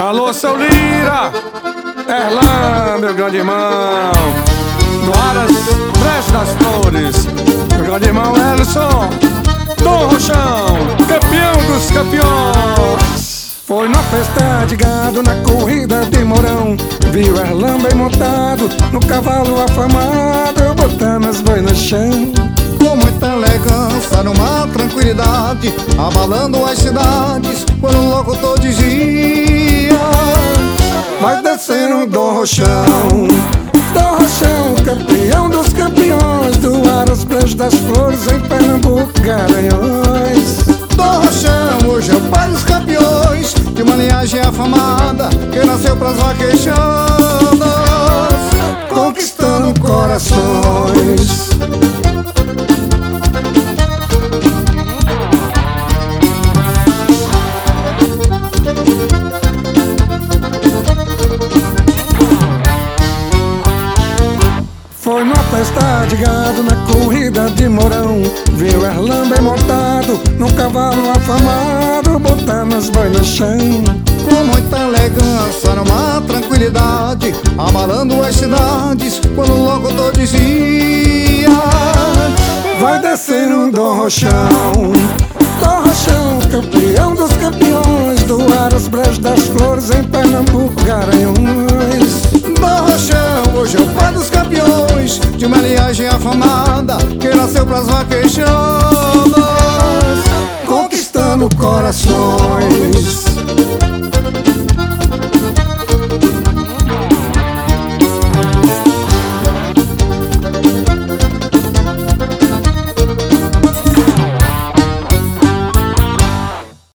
Alô, seu Lira, Erlan, meu grande irmão, do Aras, Preste das Flores, meu grande irmão Ellison, Dom Rochão, campeão dos campeões. Foi na festa de gado, na corrida de Mourão, viu Erlan bem montado, no cavalo afamado, botando as bois no chão. Com muita elegância, numa tranquilidade, abalando as cidades, quando o locutor dizia: vai descer um Dom Rochão, Dom Rochão, campeão dos campeões, do Aras, Preste das Flores, em Pernambuco, Garanhões. Dom Rochão, hoje é o pai dos campeões, de uma linhagem afamada, que nasceu pras vaquejadas, conquistando corações. Foi numa festa de gado, na corrida de Mourão, viu Erlan bem montado, num cavalo afamado, botando as bois no chão. Com muita elegância, numa tranquilidade, abalando as cidades, quando o locutor dizia: vai descer um Dom Rochão, Dom Rochão, campeão dos campeões, do Aras, Preste das Flores, em Pernambuco, Garanhões. Dom Rochão, hoje é o pai dos campeões, de uma linhagem afamada, que nasceu pras vaquejadas, conquistando corações.